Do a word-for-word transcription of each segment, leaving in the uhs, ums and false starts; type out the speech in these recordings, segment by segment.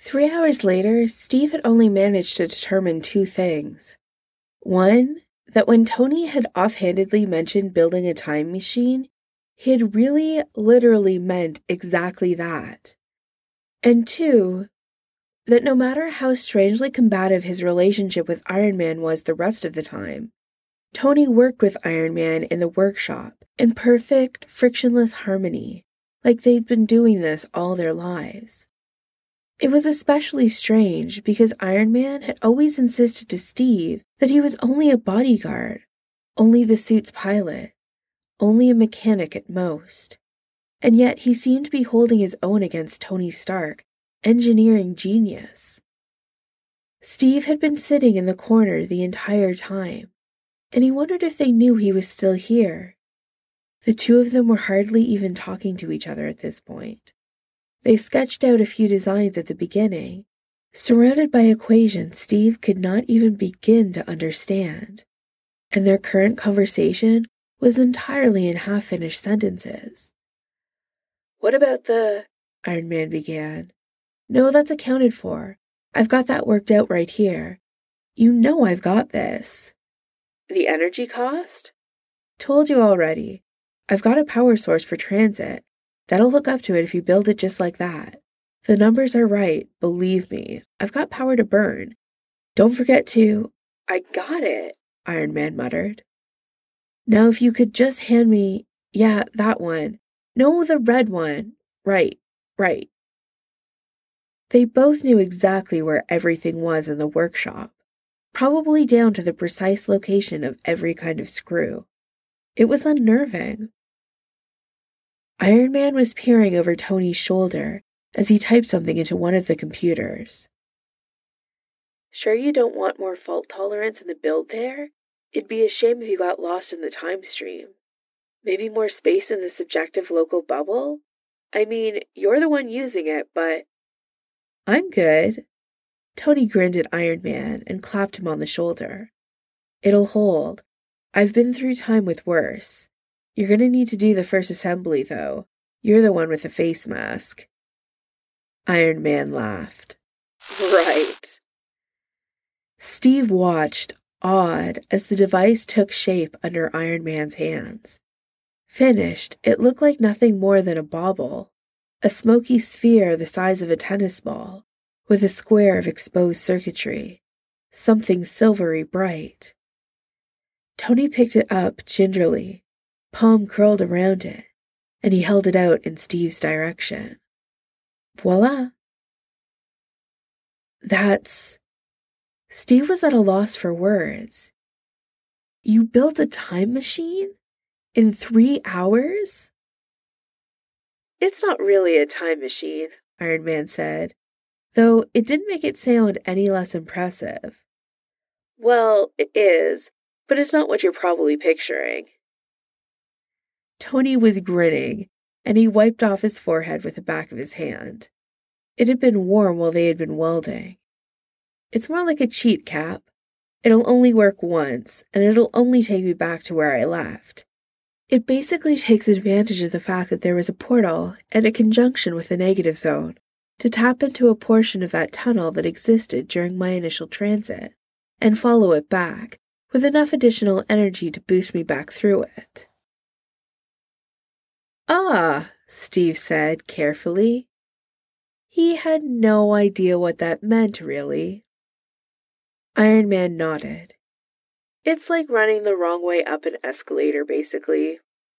Three hours later, Steve had only managed to determine two things. One, that when Tony had offhandedly mentioned building a time machine, he had really, literally meant exactly that. And two, that no matter how strangely combative his relationship with Iron Man was the rest of the time, Tony worked with Iron Man in the workshop in perfect, frictionless harmony, like they'd been doing this all their lives. It was especially strange because Iron Man had always insisted to Steve that he was only a bodyguard, only the suit's pilot, only a mechanic at most. And yet he seemed to be holding his own against Tony Stark, engineering genius. Steve had been sitting in the corner the entire time, and he wondered if they knew he was still here. The two of them were hardly even talking to each other at this point. They sketched out a few designs at the beginning, surrounded by equations Steve could not even begin to understand, and their current conversation was entirely in half-finished sentences. "What about the—" Iron Man began. "No, that's accounted for. I've got that worked out right here. You know I've got this." "The energy cost?" "Told you already. I've got a power source for transit. That'll look up to it if you build it just like that. The numbers are right, believe me. I've got power to burn. Don't forget to—" "I got it," Iron Man muttered. "Now if you could just hand me— yeah, that one. No, the red one. Right, right." They both knew exactly where everything was in the workshop, probably down to the precise location of every kind of screw. It was unnerving. Iron Man was peering over Tony's shoulder as he typed something into one of the computers. "Sure you don't want more fault tolerance in the build there? It'd be a shame if you got lost in the time stream. Maybe more space in the subjective local bubble? I mean, you're the one using it, but—" "I'm good." Tony grinned at Iron Man and clapped him on the shoulder. "It'll hold. I've been through time with worse. You're gonna need to do the first assembly, though. You're the one with the face mask." Iron Man laughed. "Right." Steve watched, awed, as the device took shape under Iron Man's hands. Finished, it looked like nothing more than a bauble, a smoky sphere the size of a tennis ball, with a square of exposed circuitry, something silvery bright. Tony picked it up gingerly, palm curled around it, and he held it out in Steve's direction. Voila! That's... Steve was at a loss for words. "You built a time machine? In three hours?" "It's not really a time machine," Iron Man said, though it didn't make it sound any less impressive. "Well, it is, but it's not what you're probably picturing." Tony was grinning, and he wiped off his forehead with the back of his hand. It had been warm while they had been welding. "It's more like a cheat cap. It'll only work once, and it'll only take me back to where I left. It basically takes advantage of the fact that there was a portal and a conjunction with the negative zone to tap into a portion of that tunnel that existed during my initial transit and follow it back with enough additional energy to boost me back through it." "Ah," Steve said carefully. He had no idea what that meant, really. Iron Man nodded. "It's like running the wrong way up an escalator, basically."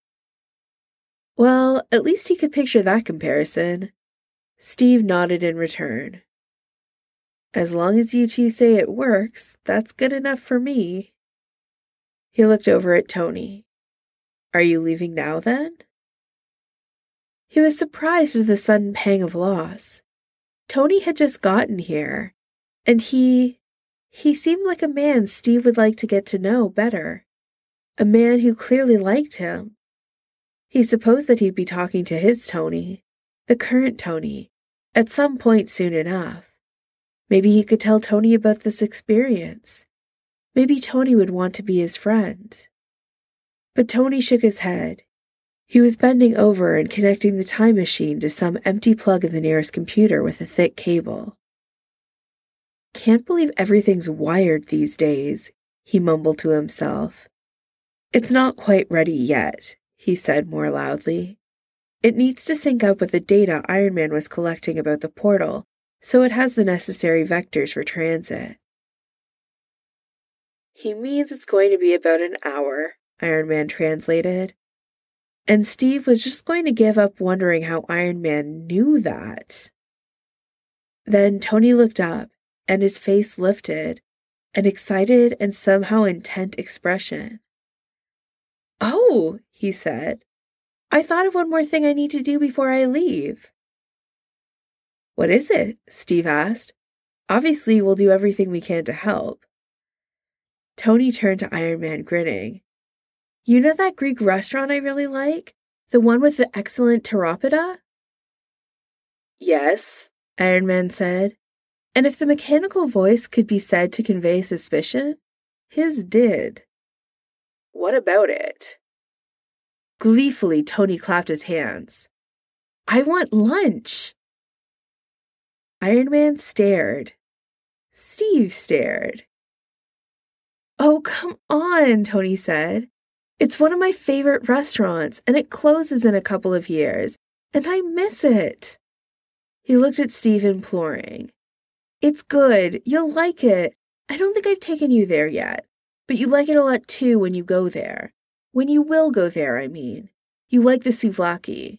Well, at least he could picture that comparison. Steve nodded in return. "As long as you two say it works, that's good enough for me." He looked over at Tony. "Are you leaving now, then?" He was surprised at the sudden pang of loss. Tony had just gotten here, and he... he seemed like a man Steve would like to get to know better. A man who clearly liked him. He supposed that he'd be talking to his Tony, the current Tony, at some point soon enough. Maybe he could tell Tony about this experience. Maybe Tony would want to be his friend. But Tony shook his head. He was bending over and connecting the time machine to some empty plug in the nearest computer with a thick cable. can't believe everything's wired these days, he mumbled to himself. It's not quite ready yet, he said more loudly. It needs to sync up with the data Iron Man was collecting about the portal, so it has the necessary vectors for transit. He means it's going to be about an hour, Iron Man translated. And Steve was just going to give up wondering how Iron Man knew that. Then Tony looked up, and his face lifted, an excited and somehow intent expression. Oh, he said. I thought of one more thing I need to do before I leave. What is it? Steve asked. Obviously, we'll do everything we can to help. Tony turned to Iron Man, grinning. You know that Greek restaurant I really like? The one with the excellent pteropida? Yes, Iron Man said. And if the mechanical voice could be said to convey suspicion, his did. What about it? Gleefully, Tony clapped his hands. I want lunch. Iron Man stared. Steve stared. Oh, come on, Tony said. It's one of my favorite restaurants, and it closes in a couple of years, and I miss it. He looked at Steve imploring. It's good. You'll like it. I don't think I've taken you there yet, but you like it a lot too when you go there. When you will go there, I mean. You like the souvlaki.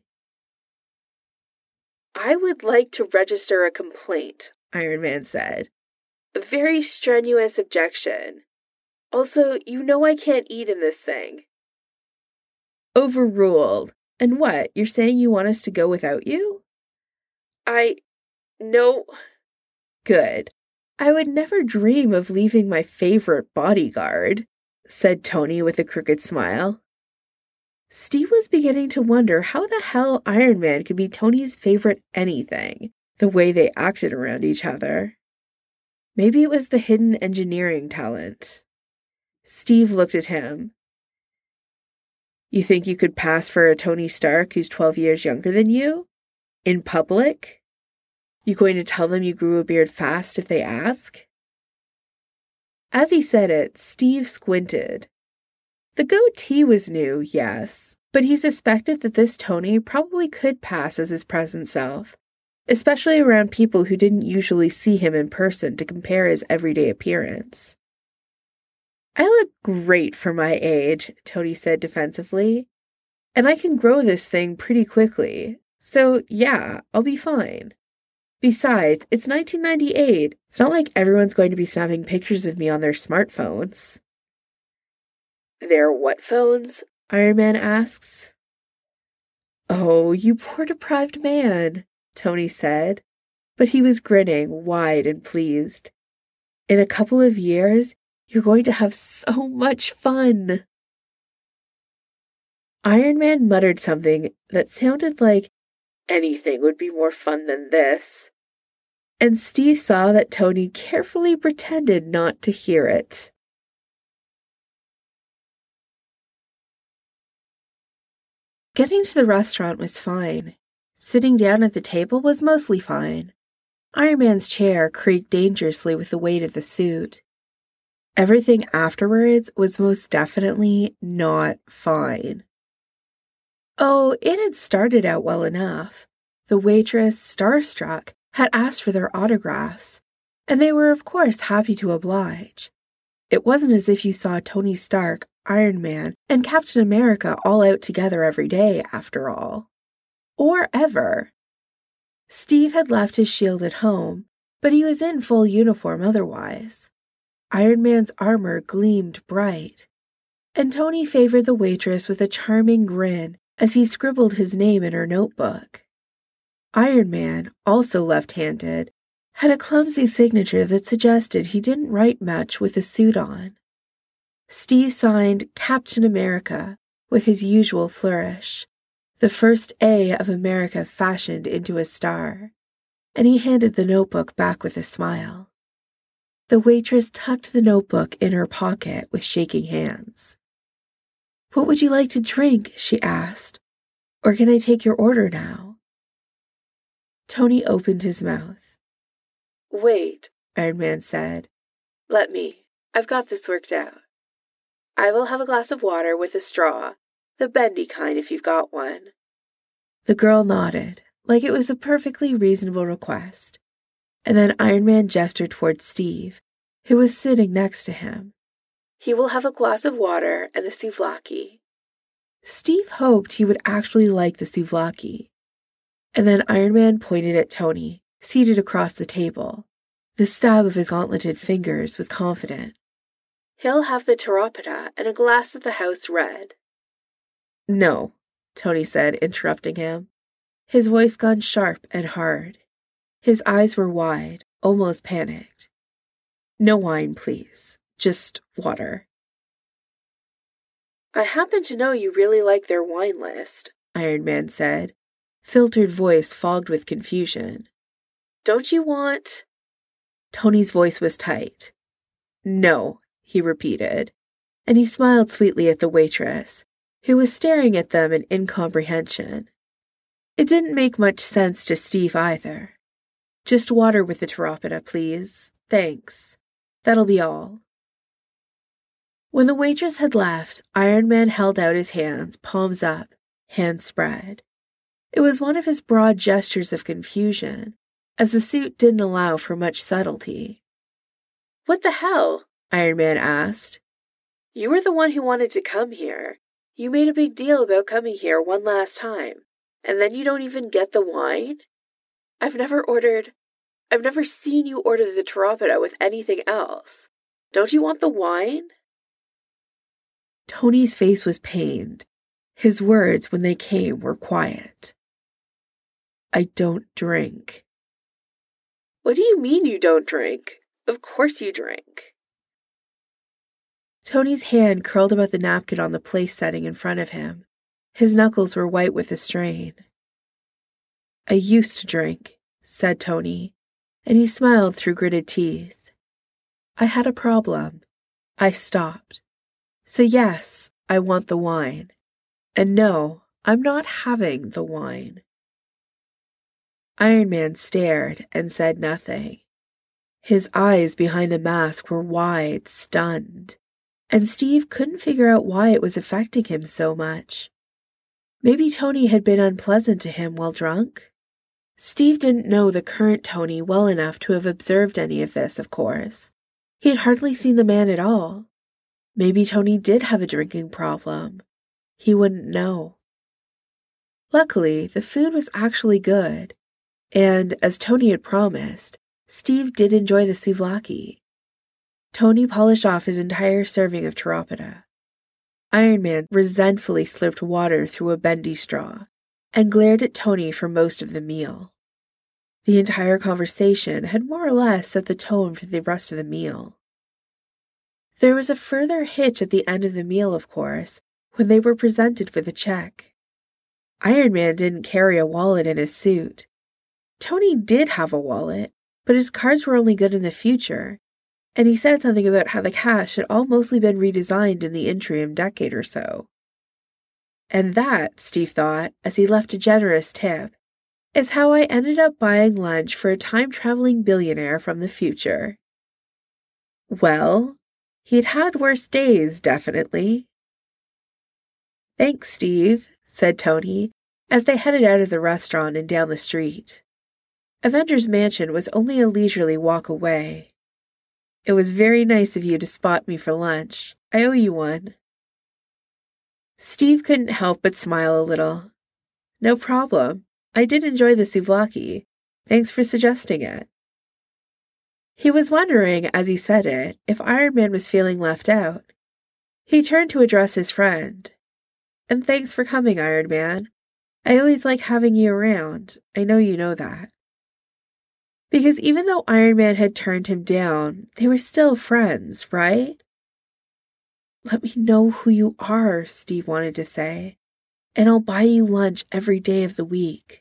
I would like to register a complaint, Iron Man said. A very strenuous objection. Also, you know I can't eat in this thing. Overruled. And what, you're saying you want us to go without you? I... no... Good. I would never dream of leaving my favorite bodyguard, said Tony with a crooked smile. Steve was beginning to wonder how the hell Iron Man could be Tony's favorite anything, the way they acted around each other. Maybe it was the hidden engineering talent. Steve looked at him. You think you could pass for a Tony Stark who's twelve years younger than you? In public? You going to tell them you grew a beard fast if they ask? As he said it, Steve squinted. The goatee was new, yes, but he suspected that this Tony probably could pass as his present self, especially around people who didn't usually see him in person to compare his everyday appearance. I look great for my age, Tony said defensively, and I can grow this thing pretty quickly, so yeah, I'll be fine. Besides, it's nineteen ninety-eight. It's not like everyone's going to be snapping pictures of me on their smartphones. Their what phones? Iron Man asks. Oh, you poor deprived man, Tony said, but he was grinning, wide and pleased. In a couple of years, you're going to have so much fun. Iron Man muttered something that sounded like, anything would be more fun than this. And Steve saw that Tony carefully pretended not to hear it. Getting to the restaurant was fine. Sitting down at the table was mostly fine. Iron Man's chair creaked dangerously with the weight of the suit. Everything afterwards was most definitely not fine. Oh, it had started out well enough. The waitress, starstruck, had asked for their autographs, and they were of course happy to oblige. It wasn't as if you saw Tony Stark, Iron Man, and Captain America all out together every day, after all. Or ever. Steve had left his shield at home, but he was in full uniform otherwise. Iron Man's armor gleamed bright, and Tony favored the waitress with a charming grin as he scribbled his name in her notebook. Iron Man, also left-handed, had a clumsy signature that suggested he didn't write much with a suit on. Steve signed Captain America with his usual flourish, the first A of America fashioned into a star, and he handed the notebook back with a smile. The waitress tucked the notebook in her pocket with shaking hands. What would you like to drink? She asked. Or can I take your order now? Tony opened his mouth. Wait, Iron Man said. Let me. I've got this worked out. I will have a glass of water with a straw, the bendy kind if you've got one. The girl nodded, like it was a perfectly reasonable request, and then Iron Man gestured towards Steve, who was sitting next to him. He will have a glass of water and the souvlaki. Steve hoped he would actually like the souvlaki. And then Iron Man pointed at Tony, seated across the table. The stab of his gauntleted fingers was confident. He'll have the taropata and a glass of the house red. No, Tony said, interrupting him. His voice gone sharp and hard. His eyes were wide, almost panicked. No wine, please. Just water. I happen to know you really like their wine list, Iron Man said, filtered voice fogged with confusion. Don't you want... Tony's voice was tight. No, he repeated, and he smiled sweetly at the waitress, who was staring at them in incomprehension. It didn't make much sense to Steve either. Just water with the taropata, please. Thanks. That'll be all. When the waitress had left, Iron Man held out his hands, palms up, hands spread. It was one of his broad gestures of confusion, as the suit didn't allow for much subtlety. What the hell? Iron Man asked. You were the one who wanted to come here. You made a big deal about coming here one last time, and then you don't even get the wine? I've never ordered... I've never seen you order the taropata with anything else. Don't you want the wine? Tony's face was pained. His words, when they came, were quiet. I don't drink. What do you mean you don't drink? Of course you drink. Tony's hand curled about the napkin on the place setting in front of him. His knuckles were white with the strain. I used to drink, said Tony, and he smiled through gritted teeth. I had a problem. I stopped. So yes, I want the wine. And no, I'm not having the wine. Iron Man stared and said nothing. His eyes behind the mask were wide, stunned, and Steve couldn't figure out why it was affecting him so much. Maybe Tony had been unpleasant to him while drunk? Steve didn't know the current Tony well enough to have observed any of this, of course. He had hardly seen the man at all. Maybe Tony did have a drinking problem. He wouldn't know. Luckily, the food was actually good, and, as Tony had promised, Steve did enjoy the souvlaki. Tony polished off his entire serving of taropata. Iron Man resentfully slurped water through a bendy straw and glared at Tony for most of the meal. The entire conversation had more or less set the tone for the rest of the meal. There was a further hitch at the end of the meal, of course, when they were presented with a check. Iron Man didn't carry a wallet in his suit. Tony did have a wallet, but his cards were only good in the future, and he said something about how the cash had all mostly been redesigned in the interim decade or so. And that, Steve thought, as he left a generous tip, is how I ended up buying lunch for a time-traveling billionaire from the future. Well, he'd had worse days, definitely. Thanks, Steve, said Tony, as they headed out of the restaurant and down the street. Avengers Mansion was only a leisurely walk away. It was very nice of you to spot me for lunch. I owe you one. Steve couldn't help but smile a little. No problem. I did enjoy the souvlaki. Thanks for suggesting it. He was wondering, as he said it, if Iron Man was feeling left out. He turned to address his friend. And thanks for coming, Iron Man. I always like having you around. I know you know that. Because even though Iron Man had turned him down, they were still friends, right? Let me know who you are, Steve wanted to say, and I'll buy you lunch every day of the week.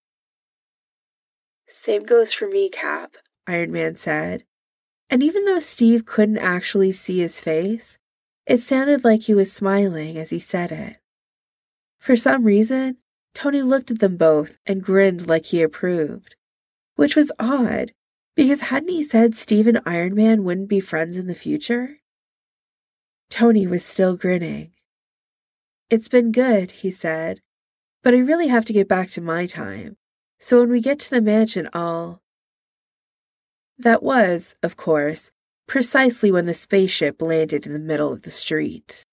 Same goes for me, Cap, Iron Man said. And even though Steve couldn't actually see his face, it sounded like he was smiling as he said it. For some reason, Tony looked at them both and grinned like he approved, which was odd, Because hadn't he said Steve and Iron Man wouldn't be friends in the future? Tony was still grinning. "It's been good," he said, "but I really have to get back to my time. So when we get to the mansion, I'll..." That was, of course, precisely when the spaceship landed in the middle of the street.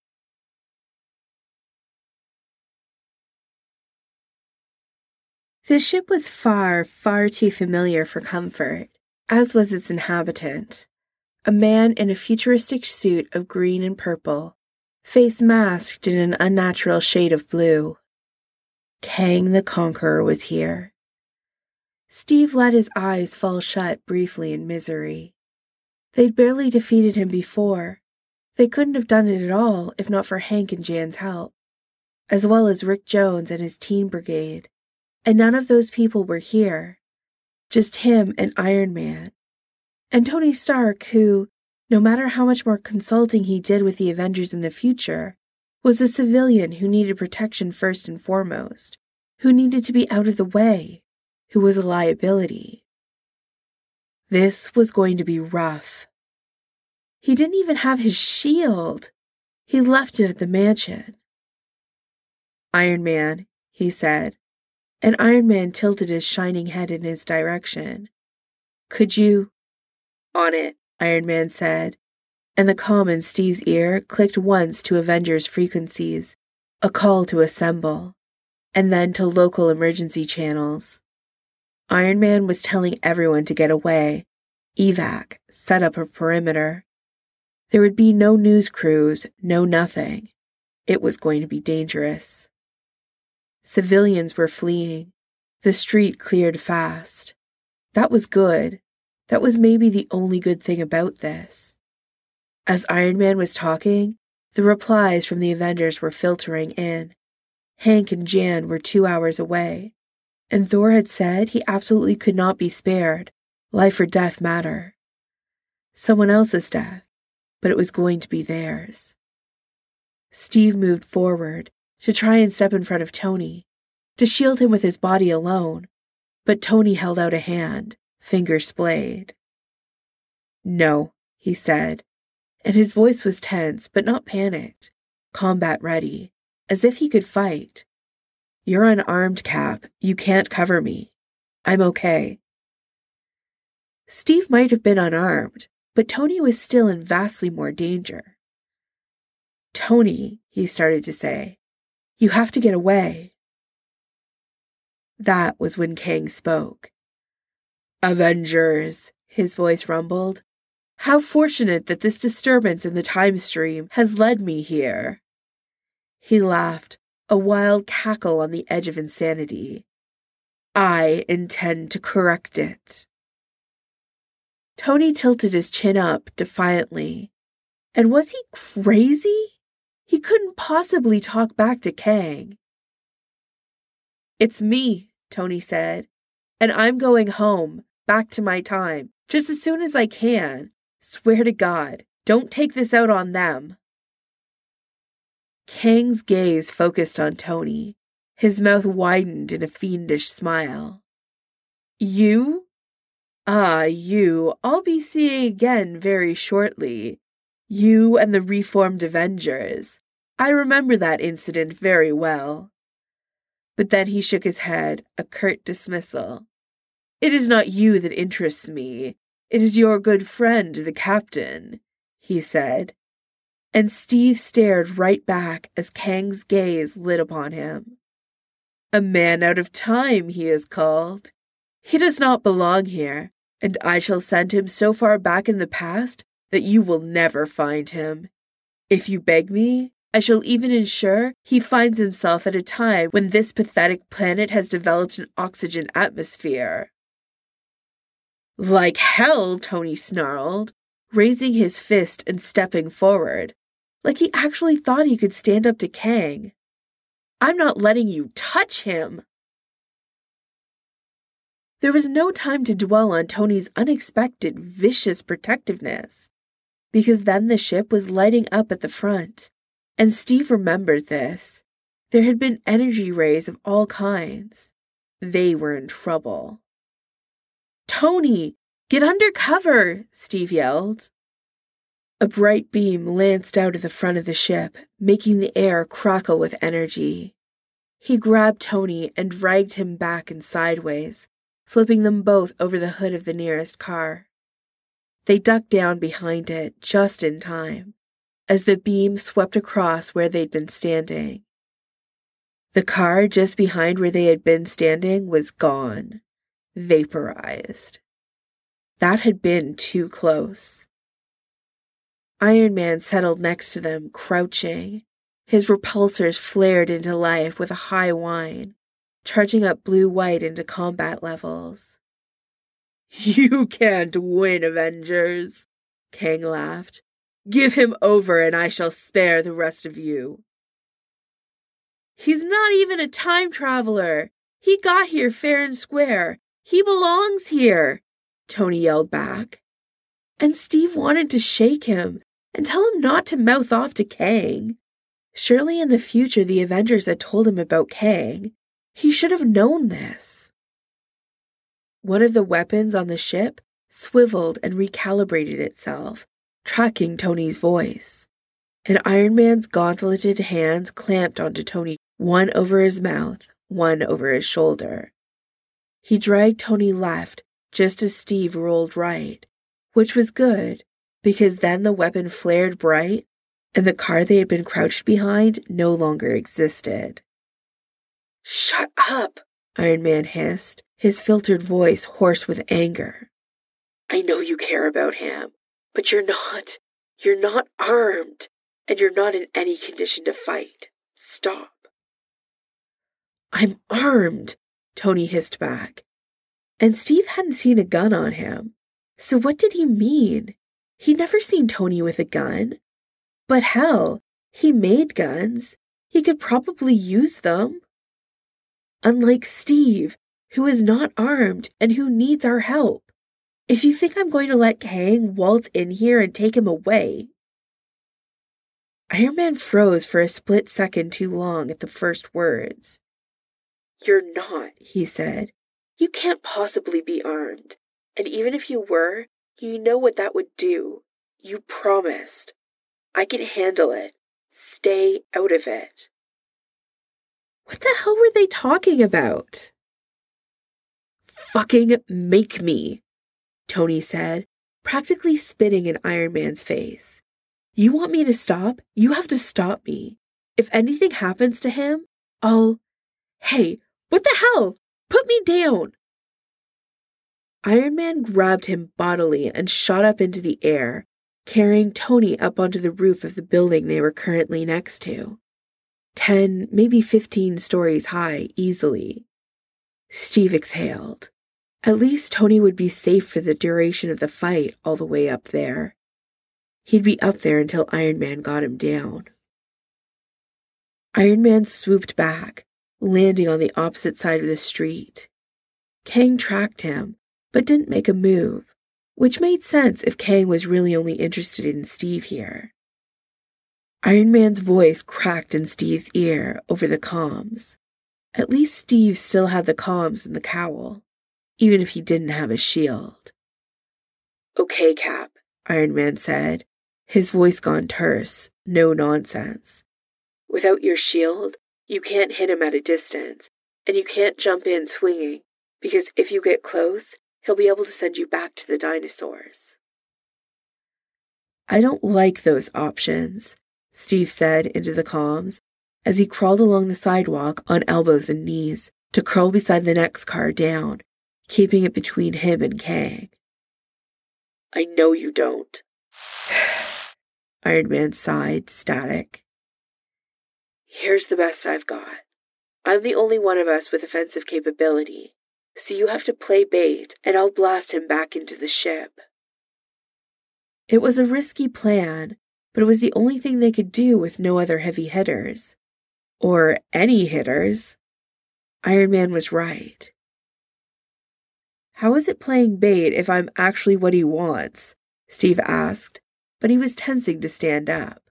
The ship was far, far too familiar for comfort, as was its inhabitant, a man in a futuristic suit of green and purple, face masked in an unnatural shade of blue. Kang the Conqueror was here. Steve let his eyes fall shut briefly in misery. They'd barely defeated him before. They couldn't have done it at all if not for Hank and Jan's help, as well as Rick Jones and his teen brigade. And none of those people were here. Just him and Iron Man. And Tony Stark, who, no matter how much more consulting he did with the Avengers in the future, was a civilian who needed protection first and foremost, who needed to be out of the way, who was a liability. This was going to be rough. He didn't even have his shield. He left it at the mansion. "Iron Man," he said, and Iron Man tilted his shining head in his direction. "Could you..." "On it," Iron Man said, and the comm in Steve's ear clicked once to Avengers frequencies, a call to assemble, and then to local emergency channels. Iron Man was telling everyone to get away, evac, set up a perimeter. There would be no news crews, no nothing. It was going to be dangerous. Civilians were fleeing. The street cleared fast. That was good. That was maybe the only good thing about this. As Iron Man was talking, the replies from the Avengers were filtering in. Hank and Jan were two hours away, and Thor had said he absolutely could not be spared. Life or death matter. Someone else's death, but it was going to be theirs. Steve moved forward to try and step in front of Tony, to shield him with his body alone, but Tony held out a hand, fingers splayed. "No," he said, and his voice was tense but not panicked, combat ready, as if he could fight. "You're unarmed, Cap. You can't cover me. I'm okay." Steve might have been unarmed, but Tony was still in vastly more danger. "Tony," he started to say, "you have to get away." That was when Kang spoke. "Avengers," his voice rumbled. "How fortunate that this disturbance in the time stream has led me here." He laughed, a wild cackle on the edge of insanity. "I intend to correct it." Tony tilted his chin up defiantly. And was he crazy? He couldn't possibly talk back to Kang. "It's me," Tony said, "and I'm going home, back to my time, just as soon as I can. Swear to God, don't take this out on them." Kang's gaze focused on Tony. His mouth widened in a fiendish smile. "You? Ah, you, I'll be seeing again very shortly. You and the reformed Avengers. I remember that incident very well." But then he shook his head, a curt dismissal. "It is not you that interests me. It is your good friend, the Captain," he said. And Steve stared right back as Kang's gaze lit upon him. "A man out of time, he is called. He does not belong here, and I shall send him so far back in the past that you will never find him. If you beg me, I shall even ensure he finds himself at a time when this pathetic planet has developed an oxygen atmosphere." "Like hell," Tony snarled, raising his fist and stepping forward, like he actually thought he could stand up to Kang. "I'm not letting you touch him." There was no time to dwell on Tony's unexpected, vicious protectiveness, because then the ship was lighting up at the front, and Steve remembered this. There had been energy rays of all kinds. They were in trouble. "Tony! Get under cover, Steve yelled. A bright beam lanced out of the front of the ship, making the air crackle with energy. He grabbed Tony and dragged him back and sideways, flipping them both over the hood of the nearest car. They ducked down behind it just in time, as the beam swept across where they'd been standing. The car just behind where they had been standing was gone, vaporized. That had been too close. Iron Man settled next to them, crouching. His repulsors flared into life with a high whine, charging up blue-white into combat levels. You can't win, Avengers, Kang laughed. Give him over and I shall spare the rest of you. He's not even a time traveler. He got here fair and square. He belongs here, Tony yelled back. And Steve wanted to shake him and tell him not to mouth off to Kang. Surely in the future the Avengers had told him about Kang. He should have known this. One of the weapons on the ship swiveled and recalibrated itself, tracking Tony's voice. And Iron Man's gauntleted hands clamped onto Tony, one over his mouth, one over his shoulder. He dragged Tony left just as Steve rolled right, which was good, because then the weapon flared bright, and the car they had been crouched behind no longer existed. Shut up, Iron Man hissed, his filtered voice hoarse with anger. I know you care about him, but you're not. You're not armed, and you're not in any condition to fight. Stop. I'm armed, Tony hissed back. And Steve hadn't seen a gun on him. So what did he mean? He'd never seen Tony with a gun. But hell, he made guns. He could probably use them. Unlike Steve, who is not armed and who needs our help. If you think I'm going to let Kang waltz in here and take him away. Iron Man froze for a split second too long at the first words. You're not, he said. You can't possibly be armed. And even if you were, you know what that would do. You promised. I can handle it. Stay out of it. What the hell were they talking about? Fucking make me, Tony said, practically spitting in Iron Man's face. You want me to stop? You have to stop me. If anything happens to him, I'll... Hey, what the hell? Put me down! Iron Man grabbed him bodily and shot up into the air, carrying Tony up onto the roof of the building they were currently next to. Ten, maybe fifteen stories high, easily. Steve exhaled. At least Tony would be safe for the duration of the fight all the way up there. He'd be up there until Iron Man got him down. Iron Man swooped back, landing on the opposite side of the street. Kang tracked him, but didn't make a move, which made sense if Kang was really only interested in Steve here. Iron Man's voice cracked in Steve's ear over the comms. At least Steve still had the comms and the cowl, even if he didn't have a shield. Okay, Cap, Iron Man said, his voice gone terse, no nonsense. Without your shield, you can't hit him at a distance, and you can't jump in swinging, because if you get close, he'll be able to send you back to the dinosaurs. I don't like those options, Steve said into the comms, as he crawled along the sidewalk on elbows and knees to curl beside the next car down, keeping it between him and Kang. I know you don't. Iron Man sighed, static. Here's the best I've got. I'm the only one of us with offensive capability, so you have to play bait and I'll blast him back into the ship. It was a risky plan, but it was the only thing they could do with no other heavy hitters. Or any hitters. Iron Man was right. How is it playing bait if I'm actually what he wants? Steve asked, but he was tensing to stand up.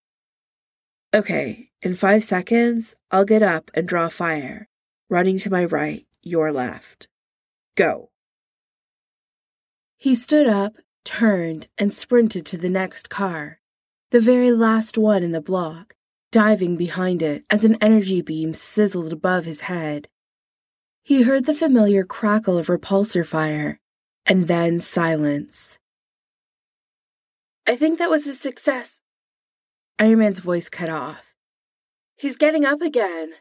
Okay, in five seconds, I'll get up and draw fire, running to my right, your left. Go. He stood up, turned, and sprinted to the next car, the very last one in the block, diving behind it as an energy beam sizzled above his head. He heard the familiar crackle of repulsor fire, and then silence. "I think that was a success." Iron Man's voice cut off. "He's getting up again."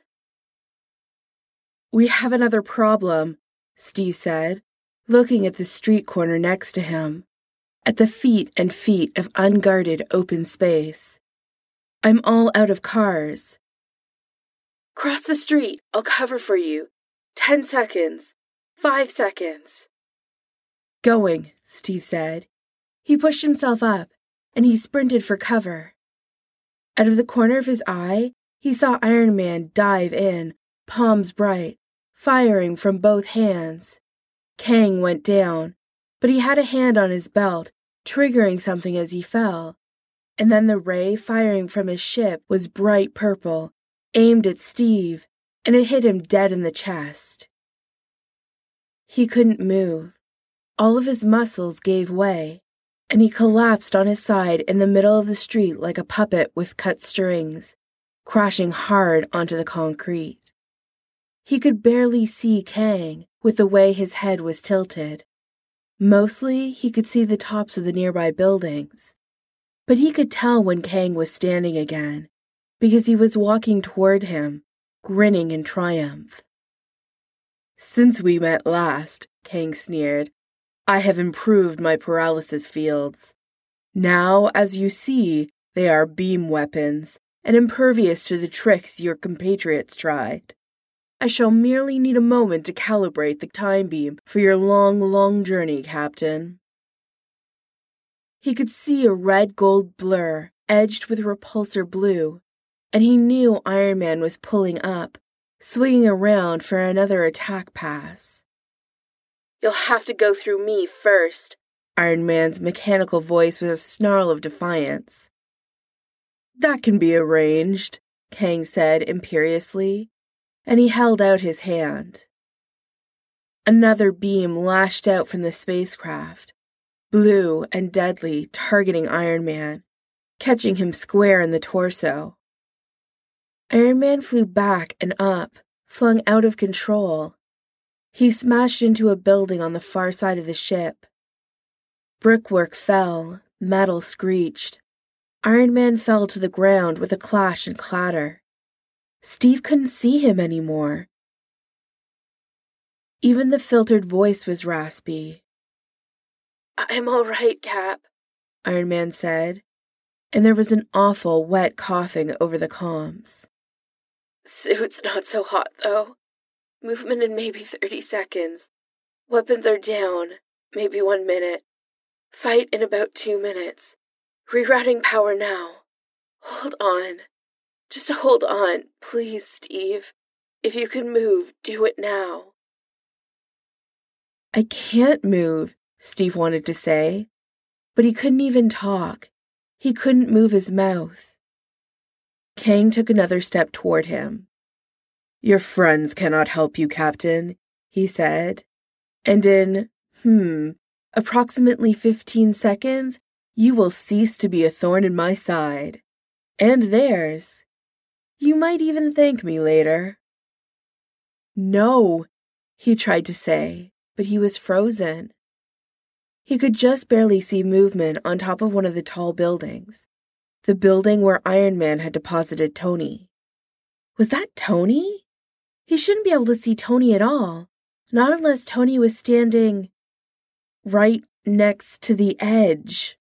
"We have another problem," Steve said, looking at the street corner next to him, at the feet and feet of unguarded open space. "I'm all out of cars." "Cross the street. I'll cover for you. Ten seconds. Five seconds." "Going," Steve said. He pushed himself up, and he sprinted for cover. Out of the corner of his eye, he saw Iron Man dive in, palms bright, firing from both hands. Kang went down, but he had a hand on his belt, triggering something as he fell. And then the ray firing from his ship was bright purple, aimed at Steve, and it hit him dead in the chest. He couldn't move. All of his muscles gave way, and he collapsed on his side in the middle of the street like a puppet with cut strings, crashing hard onto the concrete. He could barely see Kang with the way his head was tilted. Mostly, he could see the tops of the nearby buildings. But he could tell when Kang was standing again, because he was walking toward him, grinning in triumph. "Since we met last," Kang sneered, "I have improved my paralysis fields. Now, as you see, they are beam weapons, and impervious to the tricks your compatriots tried. I shall merely need a moment to calibrate the time beam for your long, long journey, Captain." He could see a red-gold blur edged with repulsor blue, and he knew Iron Man was pulling up, swinging around for another attack pass. "You'll have to go through me first." Iron Man's mechanical voice was a snarl of defiance. "That can be arranged," Kang said imperiously, and he held out his hand. Another beam lashed out from the spacecraft, blue and deadly, targeting Iron Man, catching him square in the torso. Iron Man flew back and up, flung out of control. He smashed into a building on the far side of the ship. Brickwork fell, metal screeched. Iron Man fell to the ground with a clash and clatter. Steve couldn't see him anymore. Even the filtered voice was raspy. "I'm all right, Cap," Iron Man said, and there was an awful wet coughing over the comms. "Suit's not so hot, though. Movement in maybe thirty seconds. Weapons are down, maybe one minute. Fight in about two minutes. Rerouting power now. Hold on. Just hold on, please, Steve. If you can move, do it now." "I can't move," Steve wanted to say, but he couldn't even talk. He couldn't move his mouth. Kang took another step toward him. "Your friends cannot help you, Captain," he said, "and in, hmm, approximately fifteen seconds, you will cease to be a thorn in my side. And theirs. You might even thank me later." "No," he tried to say, but he was frozen. He could just barely see movement on top of one of the tall buildings, the building where Iron Man had deposited Tony. Was that Tony? He shouldn't be able to see Tony at all, not unless Tony was standing right next to the edge.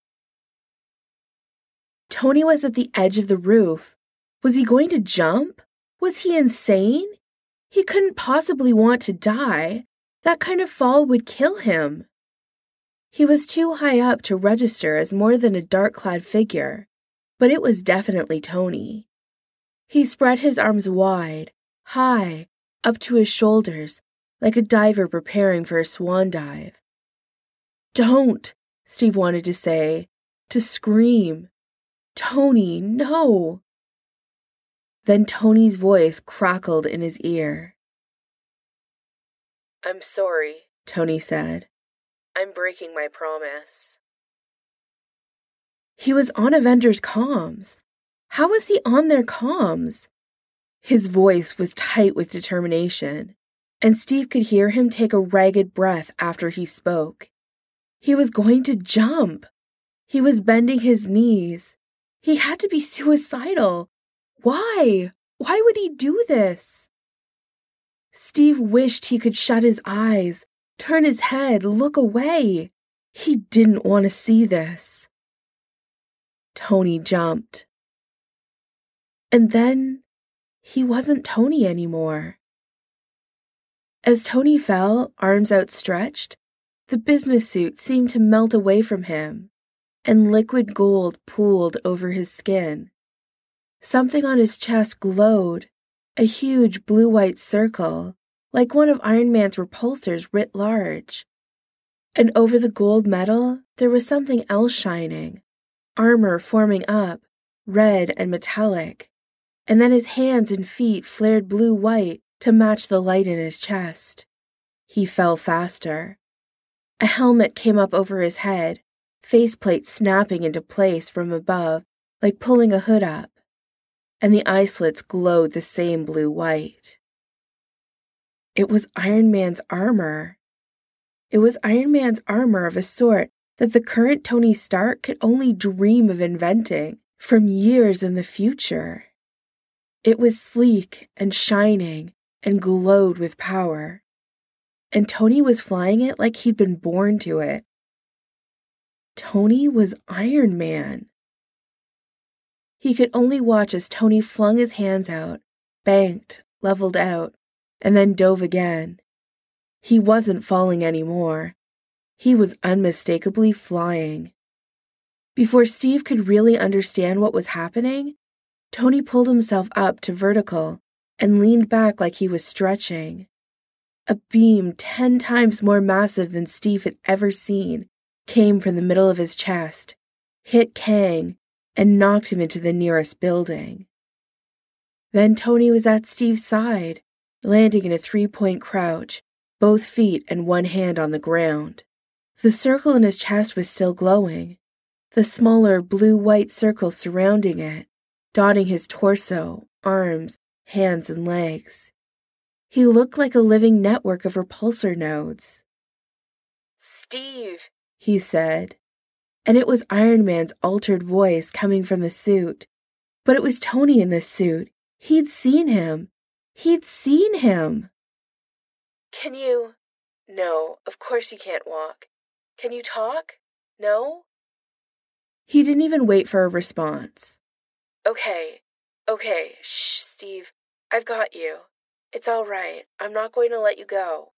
Tony was at the edge of the roof. Was he going to jump? Was he insane? He couldn't possibly want to die. That kind of fall would kill him. He was too high up to register as more than a dark-clad figure, but it was definitely Tony. He spread his arms wide, high, up to his shoulders, like a diver preparing for a swan dive. "Don't," Steve wanted to say, to scream. "Tony, no." Then Tony's voice crackled in his ear. "I'm sorry," Tony said. I'm breaking my promise. He was on Avenger's comms. How was he on their comms? His voice was tight with determination, and Steve could hear him take a ragged breath after he spoke. He was going to jump. He was bending his knees. He had to be suicidal. Why? Why would he do this? Steve wished he could shut his eyes, turn his head, look away. He didn't want to see this. Tony jumped. And then he wasn't Tony anymore. As Tony fell, arms outstretched, the business suit seemed to melt away from him, and liquid gold pooled over his skin. Something on his chest glowed, a huge blue-white circle, like one of Iron Man's repulsors writ large. And over the gold metal, there was something else shining, armor forming up, red and metallic, and then his hands and feet flared blue-white to match the light in his chest. He fell faster. A helmet came up over his head, faceplate snapping into place from above like pulling a hood up, and the eye slits glowed the same blue-white. It was Iron Man's armor. It was Iron Man's armor of a sort that the current Tony Stark could only dream of inventing from years in the future. It was sleek and shining and glowed with power, and Tony was flying it like he'd been born to it. Tony was Iron Man. He could only watch as Tony flung his hands out, banked, leveled out, and then dove again. He wasn't falling anymore. He was unmistakably flying. Before Steve could really understand what was happening, Tony pulled himself up to vertical and leaned back like he was stretching. A beam ten times more massive than Steve had ever seen came from the middle of his chest, hit Kang, and knocked him into the nearest building. Then Tony was at Steve's side, landing in a three-point crouch, both feet and one hand on the ground. The circle in his chest was still glowing, the smaller blue-white circles surrounding it, dotting his torso, arms, hands, and legs. He looked like a living network of repulsor nodes. "Steve," he said, and it was Iron Man's altered voice coming from the suit. But it was Tony in this suit. He'd seen him. He'd seen him. "Can you... No, of course you can't walk. Can you talk? No?" He didn't even wait for a response. Okay, okay, shh, Steve, I've got you. It's all right. I'm not going to let you go."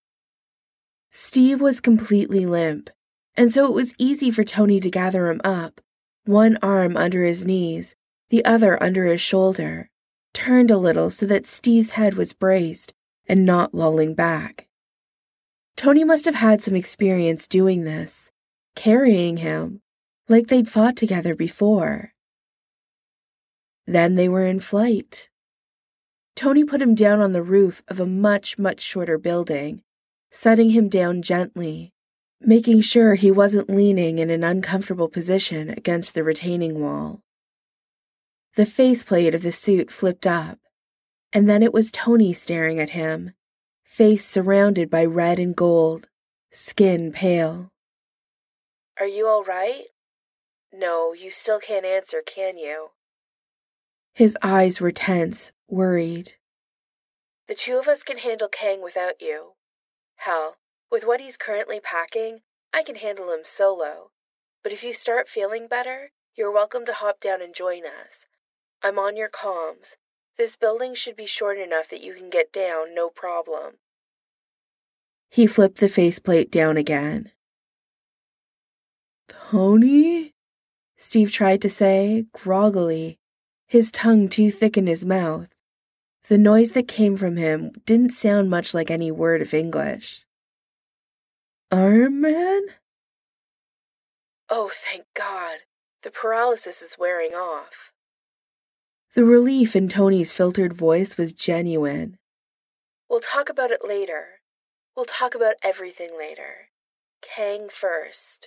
Steve was completely limp, and so it was easy for Tony to gather him up, one arm under his knees, the other under his shoulder, turned a little so that Steve's head was braced and not lolling back. Tony must have had some experience doing this, carrying him, like they'd fought together before. Then they were in flight. Tony put him down on the roof of a much, much shorter building, setting him down gently, making sure he wasn't leaning in an uncomfortable position against the retaining wall. The faceplate of the suit flipped up, and then it was Tony staring at him, face surrounded by red and gold, skin pale. "Are you all right? No, you still can't answer, can you?" His eyes were tense, worried. "The two of us can handle Kang without you. Hell, with what he's currently packing, I can handle him solo. But if you start feeling better, you're welcome to hop down and join us. I'm on your comms. This building should be short enough that you can get down, no problem." He flipped the faceplate down again. "Tony?" Steve tried to say, groggily, his tongue too thick in his mouth. The noise that came from him didn't sound much like any word of English. "Iron Man?" "Oh, thank God. The paralysis is wearing off." The relief in Tony's filtered voice was genuine. "We'll talk about it later. We'll talk about everything later. Kang first.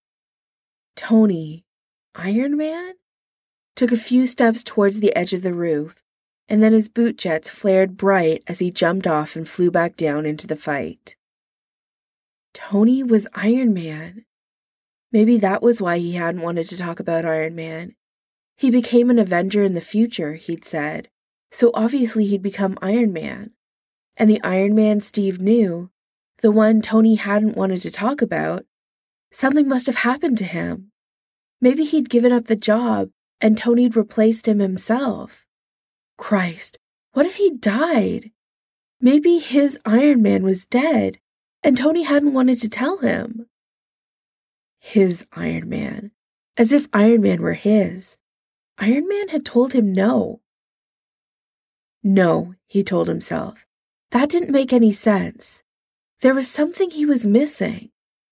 Tony, Iron Man? Took a few steps towards the edge of the roof, and then his boot jets flared bright as he jumped off and flew back down into the fight. Tony was Iron Man. Maybe that was why he hadn't wanted to talk about Iron Man. He became an Avenger in the future, he'd said, so obviously he'd become Iron Man. And the Iron Man Steve knew, the one Tony hadn't wanted to talk about, something must have happened to him. Maybe he'd given up the job and Tony'd replaced him himself. Christ, what if he died? Maybe his Iron Man was dead, and Tony hadn't wanted to tell him. His Iron Man, as if Iron Man were his. Iron Man had told him no. No, he told himself. That didn't make any sense. There was something he was missing.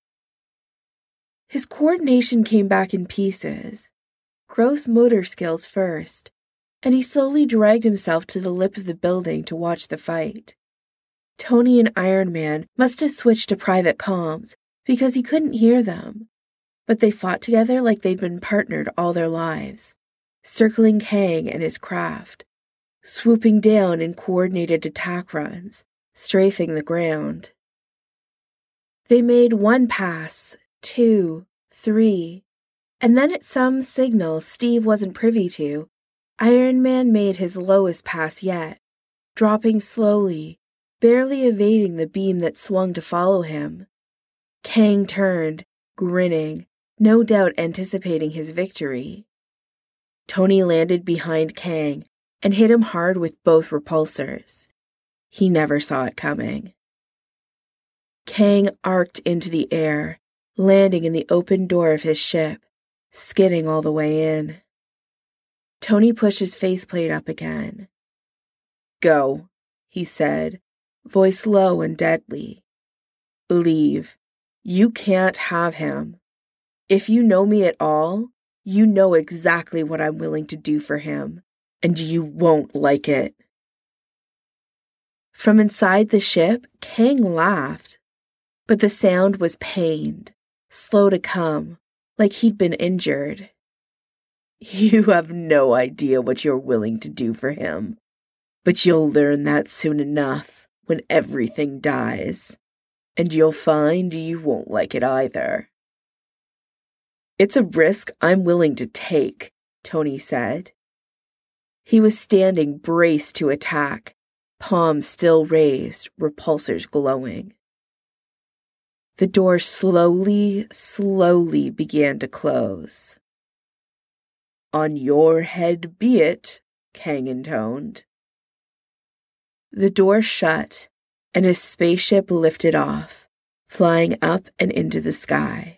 His coordination came back in pieces. Gross motor skills first, and he slowly dragged himself to the lip of the building to watch the fight. Tony and Iron Man must have switched to private comms because he couldn't hear them, but they fought together like they'd been partnered all their lives, circling Kang and his craft, swooping down in coordinated attack runs, strafing the ground. They made one pass, two, three, and then at some signal Steve wasn't privy to, Iron Man made his lowest pass yet, dropping slowly, barely evading the beam that swung to follow him. Kang turned, grinning, no doubt anticipating his victory. Tony landed behind Kang and hit him hard with both repulsors. He never saw it coming. Kang arced into the air, landing in the open door of his ship, skidding all the way in. Tony pushed his faceplate up again. Go, he said, voice low and deadly. Leave. You can't have him. If you know me at all, you know exactly what I'm willing to do for him, and you won't like it. From inside the ship, Kang laughed, but the sound was pained, slow to come, like he'd been injured. You have no idea what you're willing to do for him, but you'll learn that soon enough when everything dies, and you'll find you won't like it either. It's a risk I'm willing to take, Tony said. He was standing braced to attack, palms still raised, repulsors glowing. The door slowly, slowly began to close. On your head be it, Kang intoned. The door shut, and his spaceship lifted off, flying up and into the sky.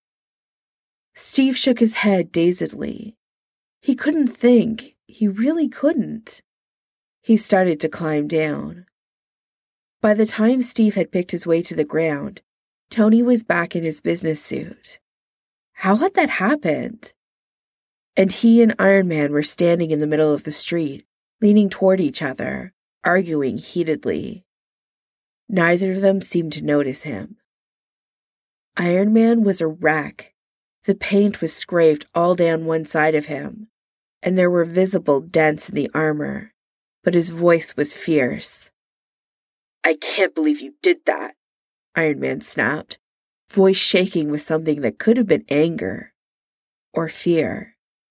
Steve shook his head dazedly. He couldn't think. He really couldn't. He started to climb down. By the time Steve had picked his way to the ground, Tony was back in his business suit. How had that happened? And he and Iron Man were standing in the middle of the street, leaning toward each other, arguing heatedly. Neither of them seemed to notice him. Iron Man was a wreck. The paint was scraped all down one side of him, and there were visible dents in the armor, but his voice was fierce. I can't believe you did that, Iron Man snapped, voice shaking with something that could have been anger or fear.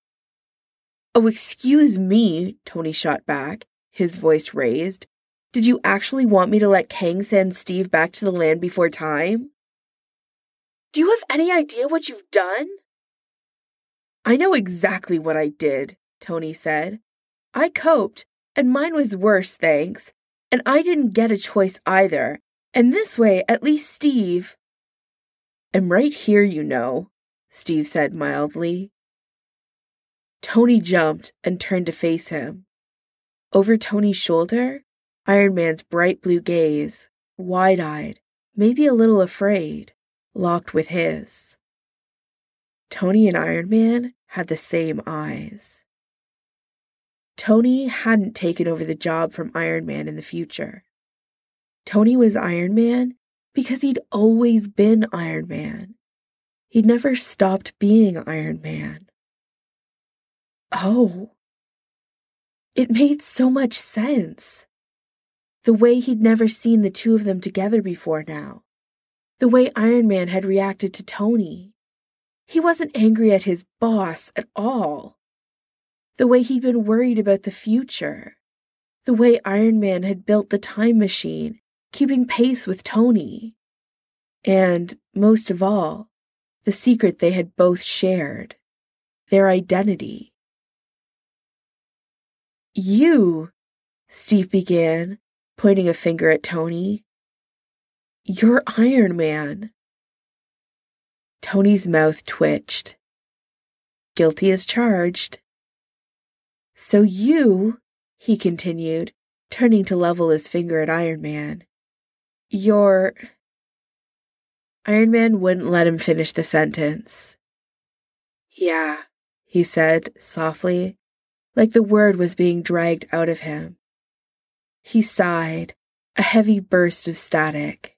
Oh, excuse me, Tony shot back, his voice raised. Did you actually want me to let Kang send Steve back to the land before time? Do you have any idea what you've done? I know exactly what I did, Tony said. I coped, and mine was worse, thanks. And I didn't get a choice either. And this way, at least Steve... I'm right here, you know, Steve said mildly. Tony jumped and turned to face him. Over Tony's shoulder, Iron Man's bright blue gaze, wide-eyed, maybe a little afraid, locked with his. Tony and Iron Man had the same eyes. Tony hadn't taken over the job from Iron Man in the future. Tony was Iron Man Because he'd always been Iron Man. He'd never stopped being Iron Man. Oh. It made so much sense. The way he'd never seen the two of them together before now. The way Iron Man had reacted to Tony. He wasn't angry at his boss at all. The way he'd been worried about the future. The way Iron Man had built the time machine, keeping pace with Tony. And, most of all, the secret they had both shared. Their identity. You, Steve began, pointing a finger at Tony. You're Iron Man. Tony's mouth twitched. Guilty as charged. So you, he continued, turning to level his finger at Iron Man. You're... Iron Man wouldn't let him finish the sentence. Yeah, he said softly, like the word was being dragged out of him. He sighed, a heavy burst of static.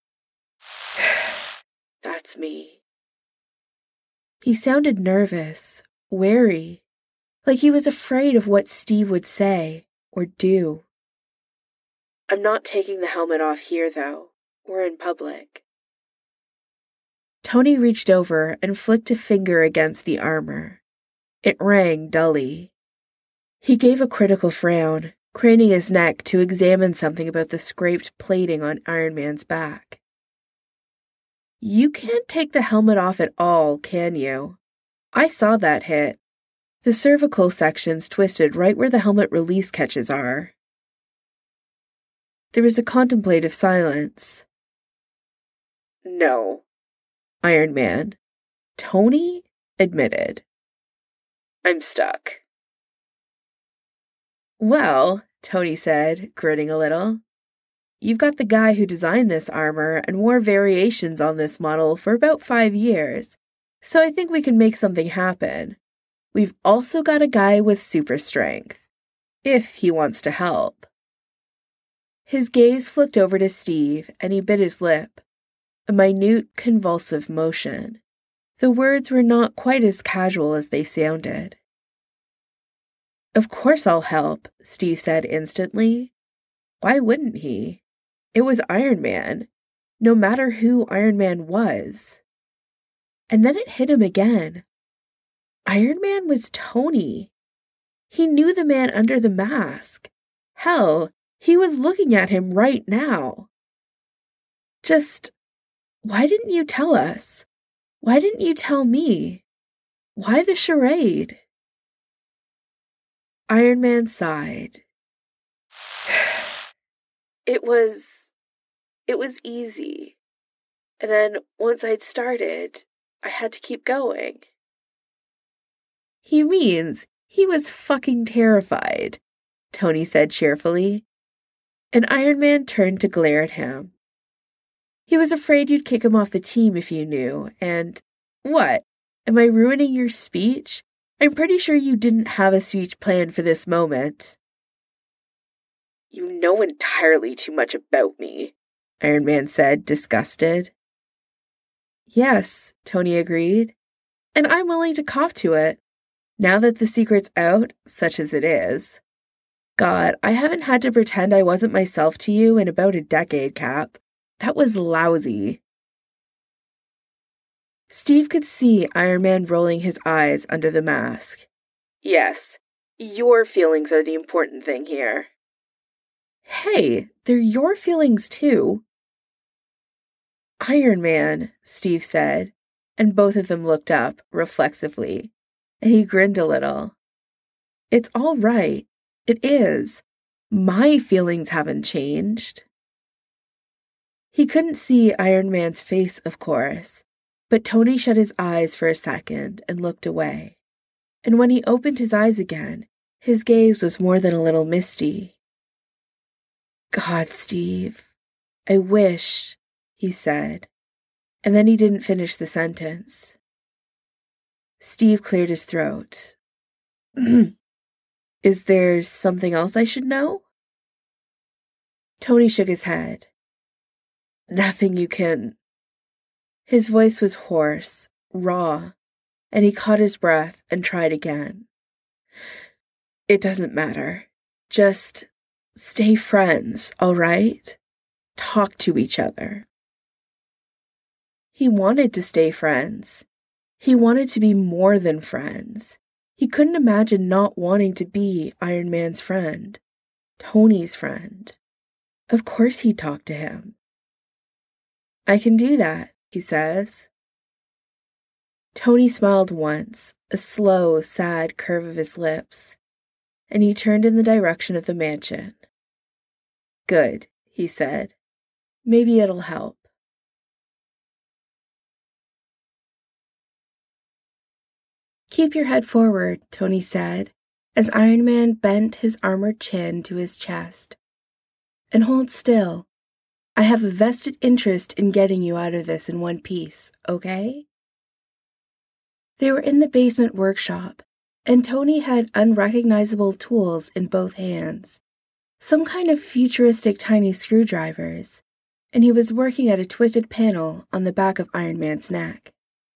That's me. He sounded nervous, wary, like he was afraid of what Steve would say or do. I'm not taking the helmet off here, though. We're in public. Tony reached over and flicked a finger against the armor. It rang dully. He gave a critical frown, craning his neck to examine something about the scraped plating on Iron Man's back. You can't take the helmet off at all, can you? I saw that hit. The cervical section's twisted right where the helmet release catches are. There was a contemplative silence. No. Iron Man, Tony, admitted. I'm stuck. Well, Tony said, grinning a little, you've got the guy who designed this armor and wore variations on this model for about five years, so I think we can make something happen. We've also got a guy with super strength, if he wants to help. His gaze flicked over to Steve, and he bit his lip. A minute, convulsive motion. The words were not quite as casual as they sounded. Of course I'll help, Steve said instantly. Why wouldn't he? It was Iron Man, no matter who Iron Man was. And then it hit him again. Iron Man was Tony. He knew the man under the mask. Hell, he was looking at him right now. Just... Why didn't you tell us? Why didn't you tell me? Why the charade? Iron Man sighed. It was... It was easy. And then once I'd started, I had to keep going. He means he was fucking terrified, Tony said cheerfully. And Iron Man turned to glare at him. He was afraid you'd kick him off the team if you knew, and... What? Am I ruining your speech? I'm pretty sure you didn't have a speech planned for this moment. You know entirely too much about me, Iron Man said, disgusted. Yes, Tony agreed. And I'm willing to cop to it. Now that the secret's out, such as it is. God, I haven't had to pretend I wasn't myself to you in about a decade, Cap. That was lousy. Steve could see Iron Man rolling his eyes under the mask. Yes, your feelings are the important thing here. Hey, they're your feelings too. Iron Man, Steve said, and both of them looked up reflexively, and he grinned a little. It's all right. It is. My feelings haven't changed. He couldn't see Iron Man's face, of course, but Tony shut his eyes for a second and looked away. And when he opened his eyes again, his gaze was more than a little misty. God, Steve, I wish, he said, and then he didn't finish the sentence. Steve cleared his throat. Is there something else I should know? Tony shook his head. nothing you can. His voice was hoarse, raw, and he caught his breath and tried again. It doesn't matter. Just stay friends, all right? Talk to each other. He wanted to stay friends. He wanted to be more than friends. He couldn't imagine not wanting to be Iron Man's friend, Tony's friend. Of course he'd talk to him. I can do that, he says. Tony smiled once, a slow, sad curve of his lips, and he turned in the direction of the mansion. Good, he said. Maybe it'll help. Keep your head forward, Tony said, as Iron Man bent his armored chin to his chest. And hold still. I have a vested interest in getting you out of this in one piece, okay? They were in the basement workshop, and Tony had unrecognizable tools in both hands, some kind of futuristic tiny screwdrivers, and he was working at a twisted panel on the back of Iron Man's neck.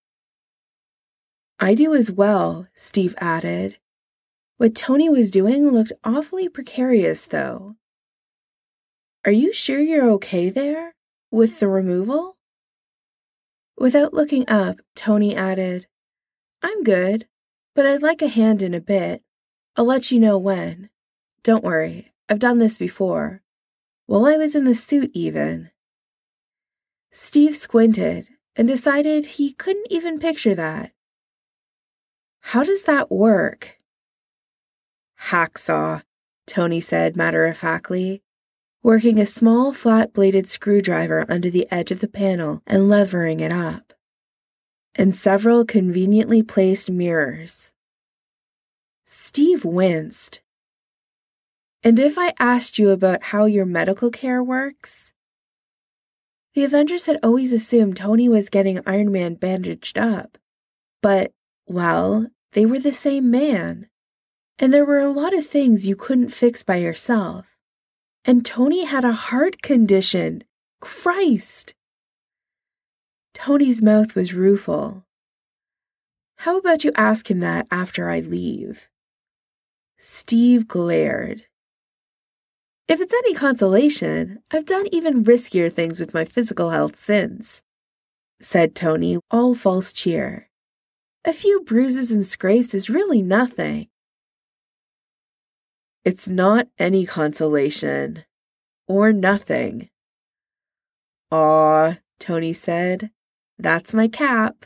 I do as well, Steve added. What Tony was doing looked awfully precarious, though. Are you sure you're okay there, with the removal? Without looking up, Tony added, I'm good, but I'd like a hand in a bit. I'll let you know when. Don't worry, I've done this before. While I was in the suit, even. Steve squinted and decided he couldn't even picture that. How does that work? Hacksaw, Tony said matter-of-factly, working a small flat-bladed screwdriver under the edge of the panel and levering it up, and several conveniently placed mirrors. Steve winced. And if I asked you about how your medical care works? The Avengers had always assumed Tony was getting Iron Man bandaged up, but, well, they were the same man, and there were a lot of things you couldn't fix by yourself. And Tony had a heart condition. Christ! Tony's mouth was rueful. How about you ask him that after I leave? Steve glared. If it's any consolation, I've done even riskier things with my physical health since, said Tony, all false cheer. A few bruises and scrapes is really nothing. It's not any consolation. Or nothing. Aw, Tony said. That's my cap.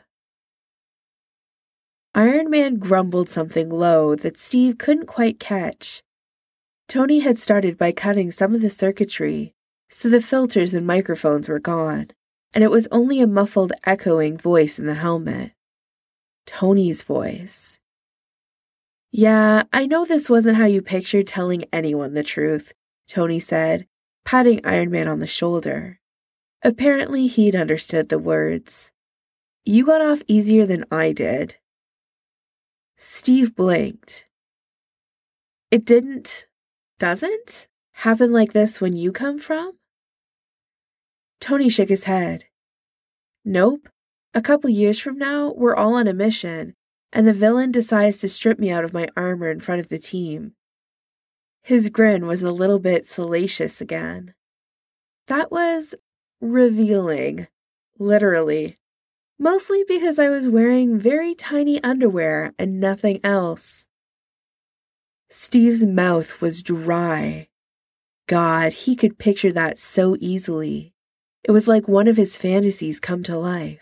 Iron Man grumbled something low that Steve couldn't quite catch. Tony had started by cutting some of the circuitry, so the filters and microphones were gone, and it was only a muffled, echoing voice in the helmet. Tony's voice. Yeah, I know this wasn't how you pictured telling anyone the truth, Tony said, patting Iron Man on the shoulder. Apparently he'd understood the words. You got off easier than I did. Steve blinked. It didn't, doesn't, happen like this when you come from? Tony shook his head. Nope. A couple years from now, we're all on a mission, and the villain decides to strip me out of my armor in front of the team. His grin was a little bit salacious again. That was revealing, literally. Mostly because I was wearing very tiny underwear and nothing else. Steve's mouth was dry. God, he could picture that so easily. It was like one of his fantasies come to life.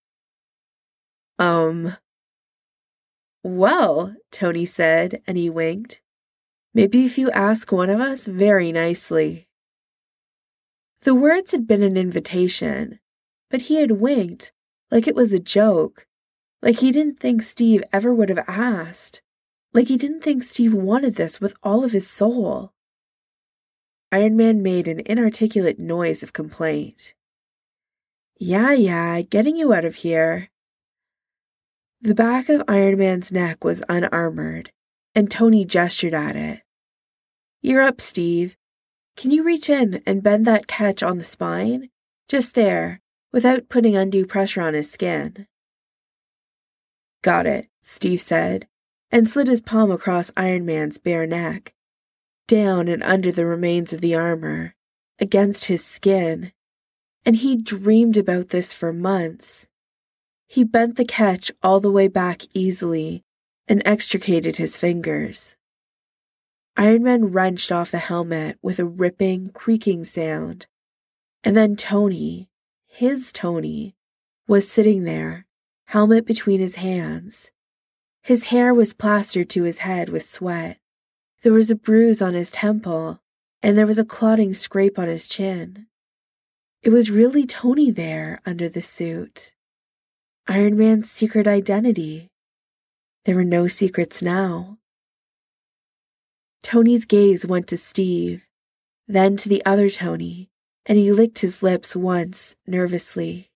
Um... Well, Tony said, and he winked. Maybe if you ask one of us very nicely. The words had been an invitation, but he had winked like it was a joke, like he didn't think Steve ever would have asked, like he didn't think Steve wanted this with all of his soul. Iron Man made an inarticulate noise of complaint. Yeah, yeah, getting you out of here. The back of Iron Man's neck was unarmored, and Tony gestured at it. You're up, Steve. Can you reach in and bend that catch on the spine? just there, without putting undue pressure on his skin. Got it, Steve said, and slid his palm across Iron Man's bare neck, down and under the remains of the armor, against his skin, and he dreamed about this for months. He bent the catch all the way back easily and extricated his fingers. Iron Man wrenched off the helmet with a ripping, creaking sound, and then Tony, his Tony, was sitting there, helmet between his hands. His hair was plastered to his head with sweat. There was a bruise on his temple, and there was a clotting scrape on his chin. It was really Tony there under the suit. Iron Man's secret identity. There were no secrets now. Tony's gaze went to Steve, then to the other Tony, and he licked his lips once, nervously.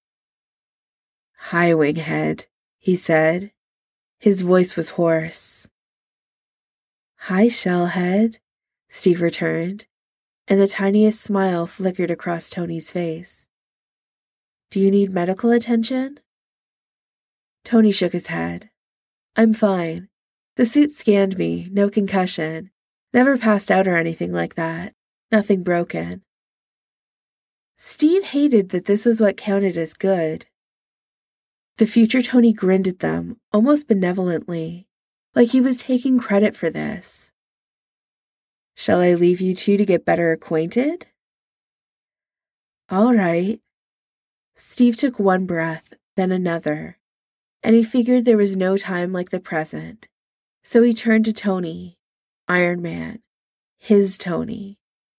"Hi, Winghead," he said. His voice was hoarse. "Hi, Shellhead," Steve returned, and the tiniest smile flickered across Tony's face. "Do you need medical attention?" Tony shook his head. "I'm fine. The suit scanned me, no concussion. Never passed out or anything like that. Nothing broken." Steve hated that this was what counted as good. The future Tony grinned at them, almost benevolently, like he was taking credit for this. "Shall I leave you two to get better acquainted?" "All right." Steve took one breath, then another, and he figured there was no time like the present, so he turned to Tony, Iron Man, his Tony.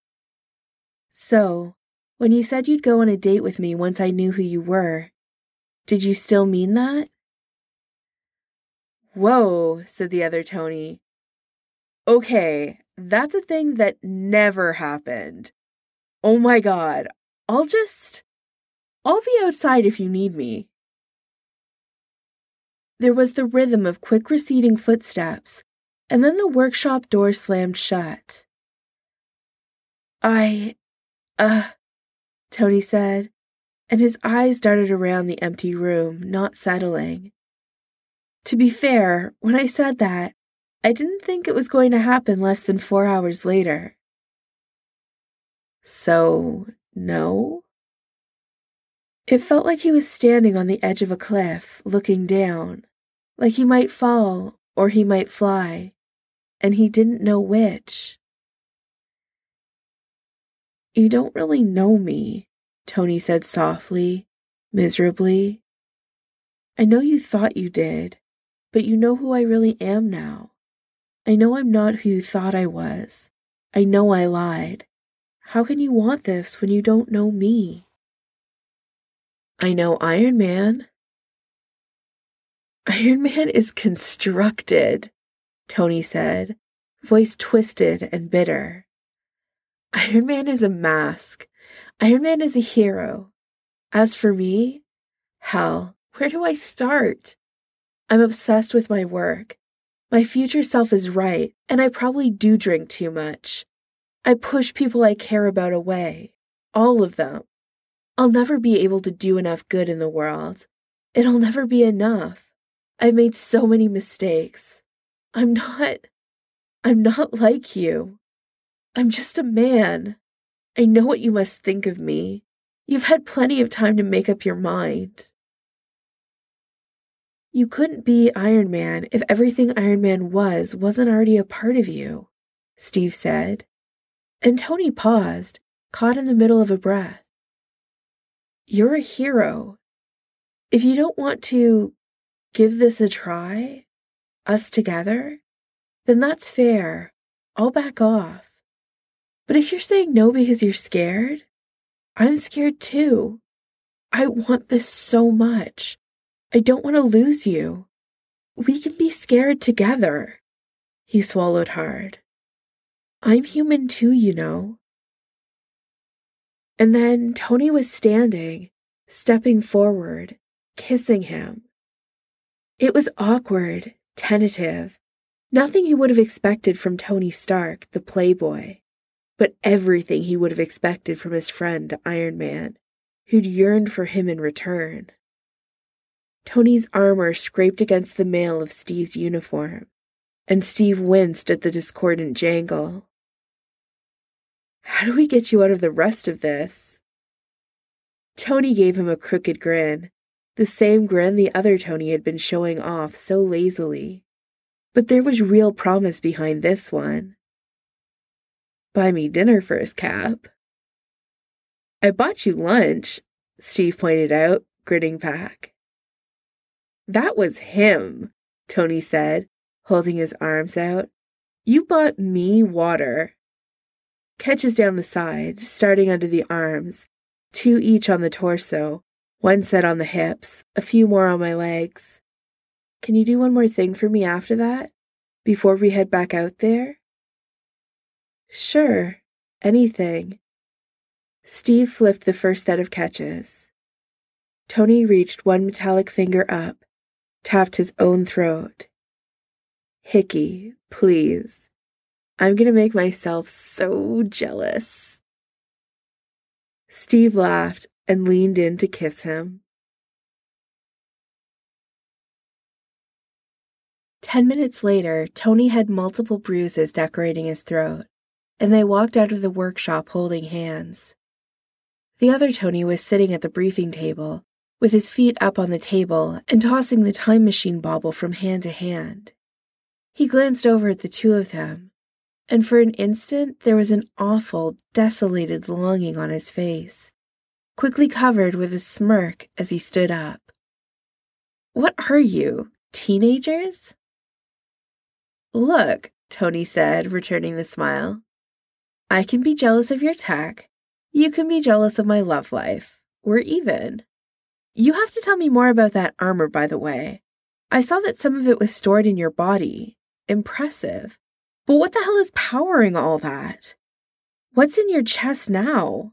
"So, when you said you'd go on a date with me once I knew who you were, did you still mean that?" "Whoa," said the other Tony. "Okay, that's a thing that never happened. Oh my God, I'll just... I'll be outside if you need me." There was the rhythm of quick receding footsteps, and then the workshop door slammed shut. I, uh, Tony said, and his eyes darted around the empty room, not settling. To be fair, when I said that, I didn't think it was going to happen less than four hours later. "So, no?" It felt like he was standing on the edge of a cliff, looking down, like he might fall or he might fly, and he didn't know which. "You don't really know me," Tony said softly, miserably. "I know you thought you did, but you know who I really am now. I know I'm not who you thought I was. I know I lied. How can you want this when you don't know me?" "I know Iron Man." "Iron Man is constructed," Tony said, voice twisted and bitter. "Iron Man is a mask. Iron Man is a hero. As for me, hell, where do I start? I'm obsessed with my work. My future self is right, and I probably do drink too much. I push people I care about away. All of them. I'll never be able to do enough good in the world. It'll never be enough. I've made so many mistakes. I'm not... I'm not like you. I'm just a man. I know what you must think of me. You've had plenty of time to make up your mind." "You couldn't be Iron Man if everything Iron Man was wasn't already a part of you," Steve said. And Tony paused, caught in the middle of a breath. "You're a hero. If you don't want to give this a try, us together, then that's fair. I'll back off. But if you're saying no because you're scared, I'm scared too. I want this so much. I don't want to lose you. We can be scared together." He swallowed hard. "I'm human too, you know." And then Tony was standing, stepping forward, kissing him. It was awkward, tentative, nothing he would have expected from Tony Stark, the playboy, but everything he would have expected from his friend Iron Man, who'd yearned for him in return. Tony's armor scraped against the mail of Steve's uniform, and Steve winced at the discordant jangle. "How do we get you out of the rest of this?" Tony gave him a crooked grin, the same grin the other Tony had been showing off so lazily. But there was real promise behind this one. "Buy me dinner first, Cap." "I bought you lunch," Steve pointed out, grinning back. "That was him," Tony said, holding his arms out. "You bought me water." Catches down the side, starting under the arms, two each on the torso, one set on the hips, a few more on my legs. "Can you do one more thing for me after that, before we head back out there?" "Sure, anything." Steve flipped the first set of catches. Tony reached one metallic finger up, tapped his own throat. "Hickey, please. I'm gonna make myself so jealous." Steve laughed and leaned in to kiss him. Ten minutes later, Tony had multiple bruises decorating his throat, and they walked out of the workshop holding hands. The other Tony was sitting at the briefing table, with his feet up on the table and tossing the time machine bauble from hand to hand. He glanced over at the two of them, and for an instant there was an awful, desolated longing on his face, quickly covered with a smirk as he stood up. "What are you, teenagers?" "Look," Tony said, returning the smile. "I can be jealous of your tech. You can be jealous of my love life. We're even. You have to tell me more about that armor, by the way. I saw that some of it was stored in your body. Impressive. But what the hell is powering all that? What's in your chest now?"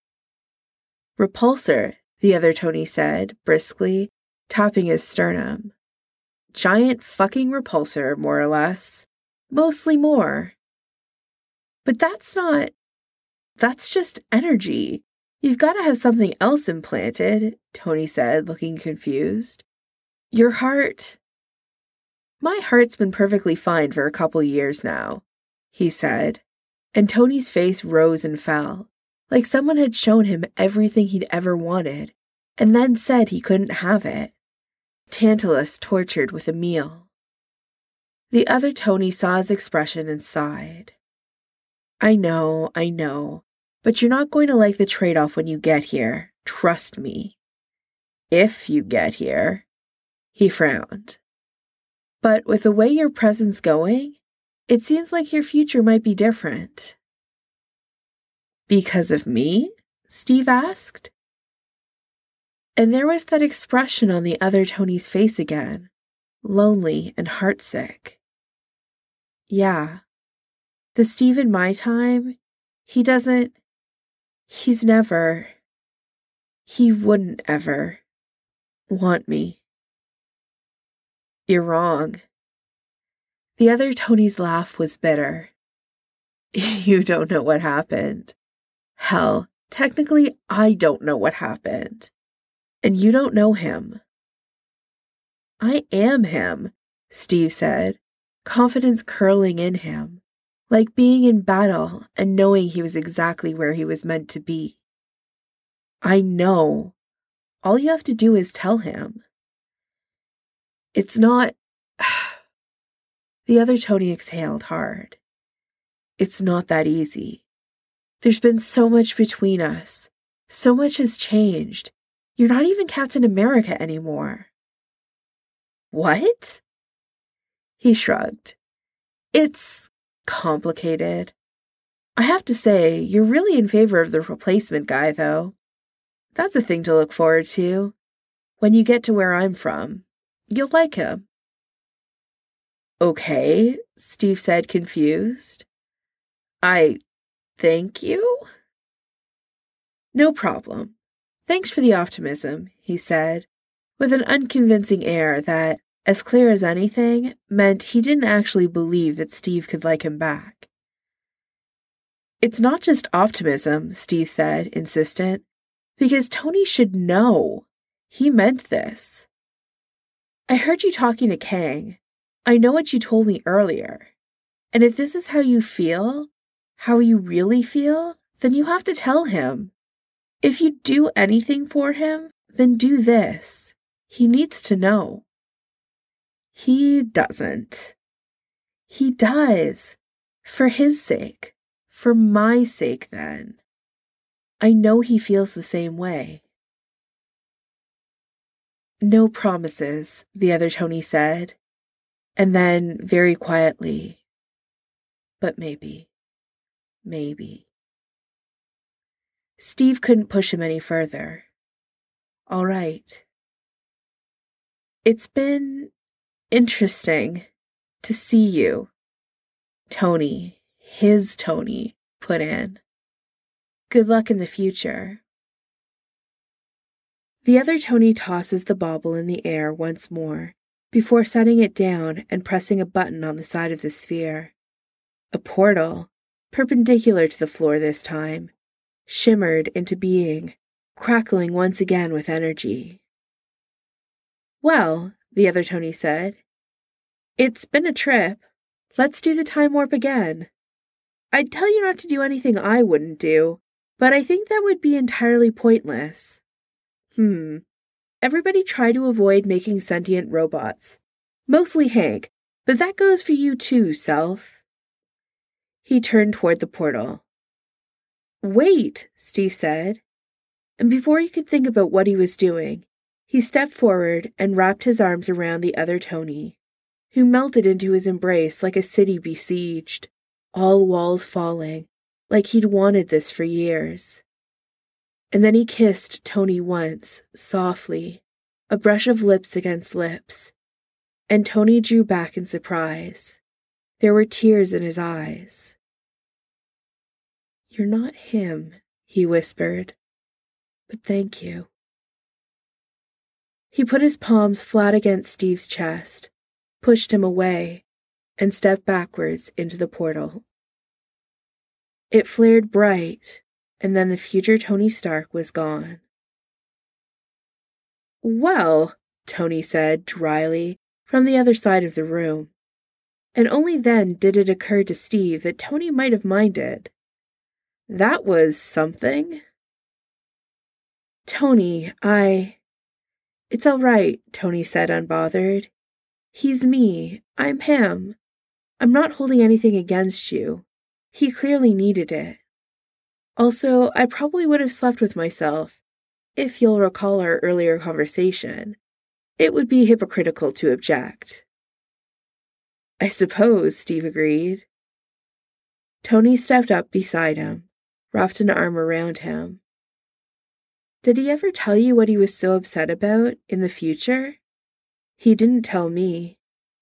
"Repulsor," the other Tony said, briskly, tapping his sternum. "Giant fucking repulsor, more or less. Mostly more." "But that's not... That's just energy. You've got to have something else implanted," Tony said, looking confused. "Your heart..." "My heart's been perfectly fine for a couple years now," he said, and Tony's face rose and fell, like someone had shown him everything he'd ever wanted, and then said he couldn't have it. Tantalus tortured with a meal. The other Tony saw his expression and sighed. "I know, I know, but you're not going to like the trade-off when you get here, trust me. If you get here." He frowned. "But with the way your present's going, it seems like your future might be different." "Because of me?" Steve asked. And there was that expression on the other Tony's face again, lonely and heartsick. "Yeah. The Steve in my time, he doesn't... He's never... He wouldn't ever... want me." "You're wrong." The other Tony's laugh was bitter. "You don't know what happened. Hell, technically, I don't know what happened. And you don't know him." "I am him," Steve said, confidence curling in him, like being in battle and knowing he was exactly where he was meant to be. "I know. All you have to do is tell him." "It's not..." The other Tony exhaled hard. "It's not that easy. There's been so much between us. So much has changed. You're not even Captain America anymore." "What?" He shrugged. "It's complicated. I have to say, you're really in favor of the replacement guy, though. That's a thing to look forward to. When you get to where I'm from, you'll like him." "Okay," Steve said, confused. I... thank you?" "No problem. Thanks for the optimism," he said, with an unconvincing air that, as clear as anything, meant he didn't actually believe that Steve could like him back. "It's not just optimism," Steve said, insistent. because Tony should know. He meant this. I heard you talking to Kang. I know what you told me earlier. And if this is how you feel, how you really feel, then you have to tell him. If you do anything for him, then do this. He needs to know. He doesn't. He does. For his sake. For my sake, then. I know he feels the same way. No promises, the other Tony said, and then, very quietly, but maybe, maybe. Steve couldn't push him any further. All right. It's been interesting to see you, Tony, his Tony, put in. Good luck in the future. The other Tony tosses the bauble in the air once more, before setting it down and pressing a button on the side of the sphere. A portal, perpendicular to the floor this time, shimmered into being, crackling once again with energy. Well, the other Tony said, it's been a trip. Let's do the time warp again. I'd tell you not to do anything I wouldn't do, but I think that would be entirely pointless. Hmm. Everybody try to avoid making sentient robots. Mostly Hank, but that goes for you too, Self. He turned toward the portal. Wait, Steve said. And before he could think about what he was doing, he stepped forward and wrapped his arms around the other Tony, who melted into his embrace like a city besieged, all walls falling, like he'd wanted this for years. And then he kissed Tony once, softly, a brush of lips against lips, and Tony drew back in surprise. There were tears in his eyes. You're not him, he whispered, but thank you. He put his palms flat against Steve's chest, pushed him away, and stepped backwards into the portal. It flared bright, and then the future Tony Stark was gone. Well, Tony said dryly from the other side of the room, and only then did it occur to Steve that Tony might have minded. That was something. Tony, I... It's all right, Tony said unbothered. He's me. I'm him. I'm not holding anything against you. He clearly needed it. Also, I probably would have slept with myself. If you'll recall our earlier conversation, it would be hypocritical to object. I suppose, Steve agreed. Tony stepped up beside him, wrapped an arm around him. Did he ever tell you what he was so upset about in the future? He didn't tell me.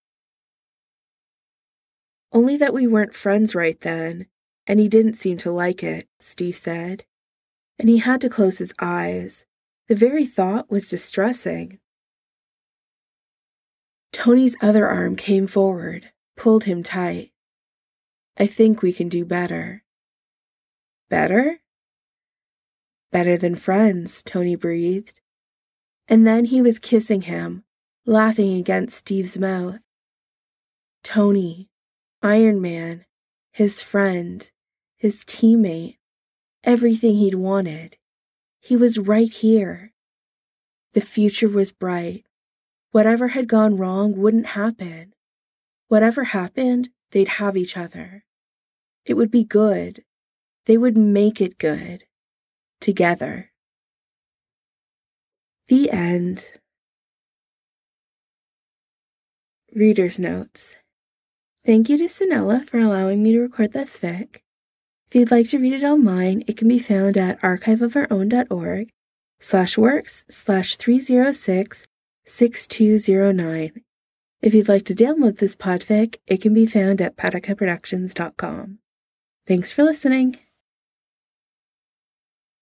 Only that we weren't friends right then, and he didn't seem to like it, Steve said. And he had to close his eyes. The very thought was distressing. Tony's other arm came forward, pulled him tight. I think we can do better. Better? Better than friends, Tony breathed. And then he was kissing him, laughing against Steve's mouth. Tony, Iron Man, his friend, his teammate, everything he'd wanted. He was right here. The future was bright. Whatever had gone wrong wouldn't happen. Whatever happened, they'd have each other. It would be good. They would make it good. Together. The end. Reader's Notes. Thank you to Sonella for allowing me to record this fic. If you'd like to read it online, it can be found at archiveofourown.org slash works slash 306 6209. If you'd like to download this podfic, it can be found at pataca productions dot com. Thanks for listening.